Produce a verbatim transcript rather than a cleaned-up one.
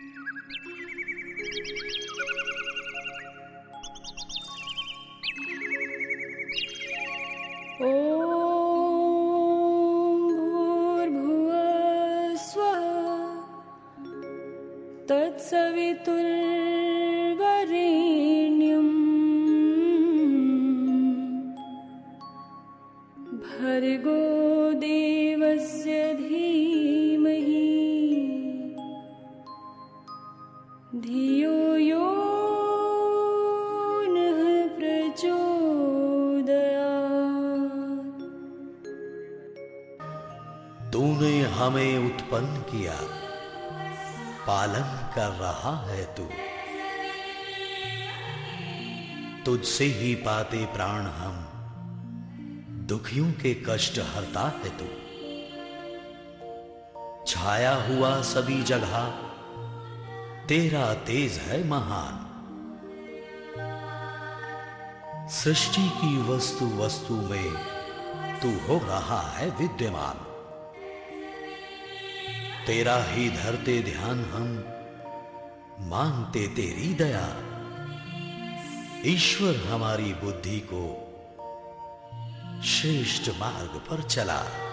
तत्सवितुर्वरेण्यं भर्गो देवस्य धीमहि धियो यो नः प्रचोदयात्। तूने हमें उत्पन्न किया, पालन कर रहा है तू। तुझसे ही पाते प्राण हम, दुखियों के कष्ट हरता है तू। छाया हुआ सभी जगह, तेरा तेज है महान। सृष्टि की वस्तु वस्तु में तू हो रहा है विद्यमान। तेरा ही धरते ध्यान हम, मांगते तेरी दया। ईश्वर हमारी बुद्धि को श्रेष्ठ मार्ग पर चला।